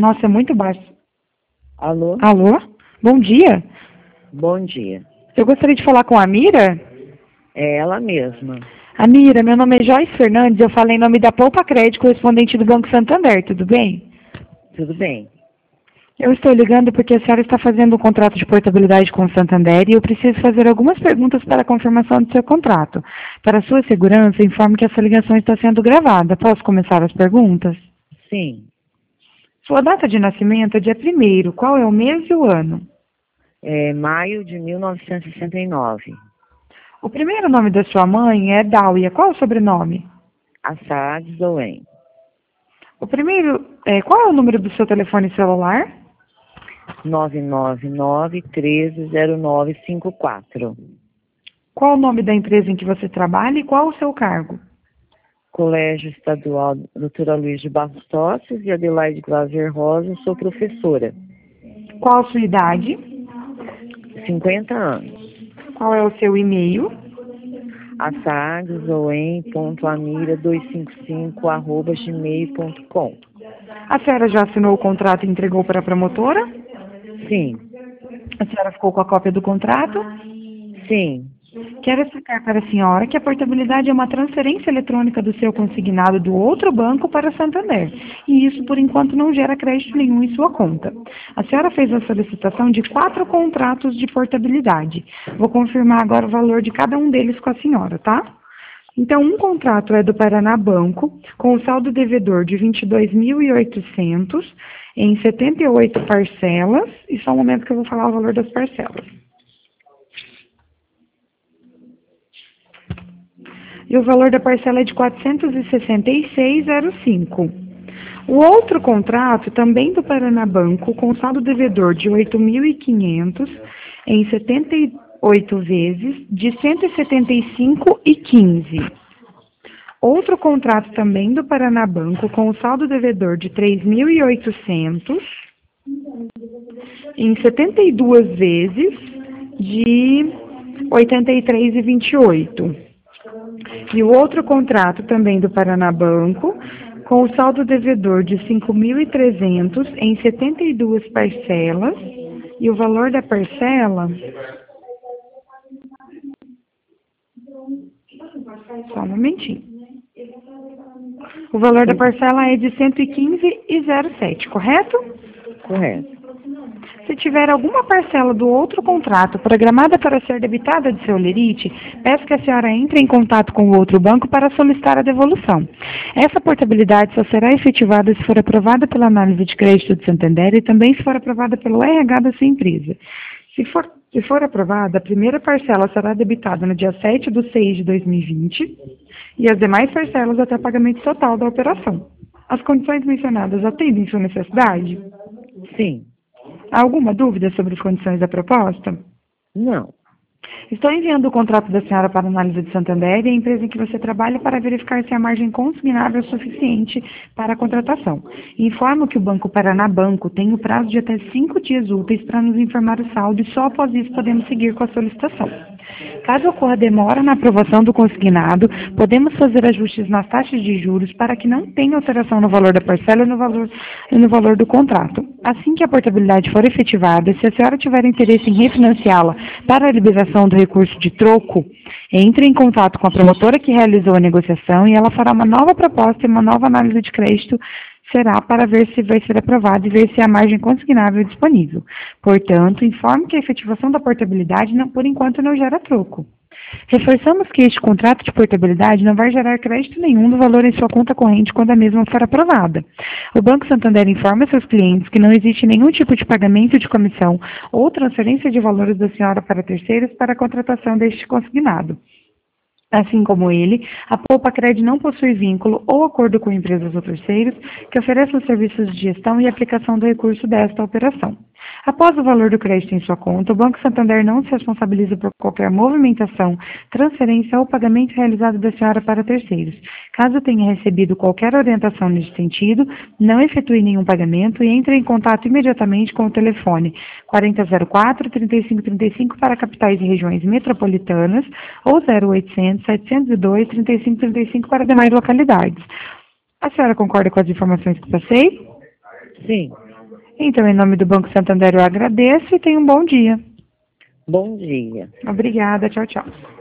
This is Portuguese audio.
Nossa, é muito baixo. Alô? Alô? Bom dia. Bom dia. Eu gostaria de falar com a Mira. É ela mesma. Amira, meu nome é Joyce Fernandes, eu falo em nome da Poupa Crédito, correspondente do Banco Santander, tudo bem? Tudo bem? Eu estou ligando porque a senhora está fazendo um contrato de portabilidade com o Santander e eu preciso fazer algumas perguntas para a confirmação do seu contrato. Para sua segurança, informo que essa ligação está sendo gravada. Posso começar as perguntas? Sim. Sua data de nascimento é dia 1º. Qual é o mês e o ano? É maio de 1969. O primeiro nome da sua mãe é Dália. Qual é o sobrenome? Assad Zoen. Qual é o número do seu telefone celular? 999-130954. Qual o nome da empresa em que você trabalha e qual o seu cargo? Colégio Estadual Doutora Luiz de Barros Tosses e Adelaide Glaser Rosa, sou professora. Qual a sua idade? 50 anos. Qual é o seu e-mail? assadzoen.amira255@gmail.com. A senhora já assinou o contrato e entregou para a promotora? Sim. A senhora ficou com a cópia do contrato? Sim. Quero explicar para a senhora que a portabilidade é uma transferência eletrônica do seu consignado do outro banco para o Santander. E isso, por enquanto, não gera crédito nenhum em sua conta. A senhora fez a solicitação de 4 contratos de portabilidade. Vou confirmar agora o valor de cada um deles com a senhora, tá? Então, um contrato é do Paraná Banco, com o saldo devedor de 22.800 em 78 parcelas. E só um momento que eu vou falar o valor das parcelas. E o valor da parcela é de 466,05. O outro contrato, também do Paraná Banco, com saldo devedor de 8.500 em 78 vezes, de 175,15. Outro contrato também do Paraná Banco, com o saldo devedor de 3.800 em 72 vezes, de 83,28. E o outro contrato também do Paraná Banco, com o saldo devedor de 5.300 em 72 parcelas, e o valor da parcela... Só um momentinho. O valor da parcela é de 115,07, correto? Correto. Se tiver alguma parcela do outro contrato programada para ser debitada de seu lerite, peço que a senhora entre em contato com o outro banco para solicitar a devolução. Essa portabilidade só será efetivada se for aprovada pela análise de crédito do Santander e também se for aprovada pelo RH da sua empresa. Se for aprovada, a primeira parcela será debitada no dia 7/6/2020 e as demais parcelas até pagamento total da operação. As condições mencionadas atendem sua necessidade? Sim. Há alguma dúvida sobre as condições da proposta? Não. Estou enviando o contrato da senhora para análise de Santander e a empresa em que você trabalha para verificar se a margem consignável é suficiente para a contratação. Informo que o Banco Paraná Banco tem o prazo de até 5 dias úteis para nos informar o saldo e só após isso podemos seguir com a solicitação. Caso ocorra demora na aprovação do consignado, podemos fazer ajustes nas taxas de juros para que não tenha alteração no valor da parcela e no valor do contrato. Assim que a portabilidade for efetivada, se a senhora tiver interesse em refinanciá-la para a liberação do recurso de troco, entre em contato com a promotora que realizou a negociação e ela fará uma nova proposta e uma nova análise de crédito será para ver se vai ser aprovado e ver se a margem consignável é disponível. Portanto, informo que a efetivação da portabilidade, por enquanto, não gera troco. Reforçamos que este contrato de portabilidade não vai gerar crédito nenhum do valor em sua conta corrente quando a mesma for aprovada. O Banco Santander informa seus clientes que não existe nenhum tipo de pagamento de comissão ou transferência de valores da senhora para terceiros para a contratação deste consignado. Assim como ele, a Poupa Cred não possui vínculo ou acordo com empresas ou terceiros que ofereçam serviços de gestão e aplicação do recurso desta operação. Após o valor do crédito em sua conta, o Banco Santander não se responsabiliza por qualquer movimentação, transferência ou pagamento realizado da senhora para terceiros. Caso tenha recebido qualquer orientação nesse sentido, não efetue nenhum pagamento e entre em contato imediatamente com o telefone 4004-3535 para capitais e regiões metropolitanas ou 0800-702-3535 para demais localidades. A senhora concorda com as informações que passei? Sim. Então, em nome do Banco Santander, eu agradeço e tenha um bom dia. Bom dia. Obrigada, tchau, tchau.